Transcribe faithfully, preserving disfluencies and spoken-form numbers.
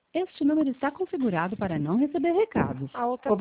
Este número está configurado para não receber recados. A outra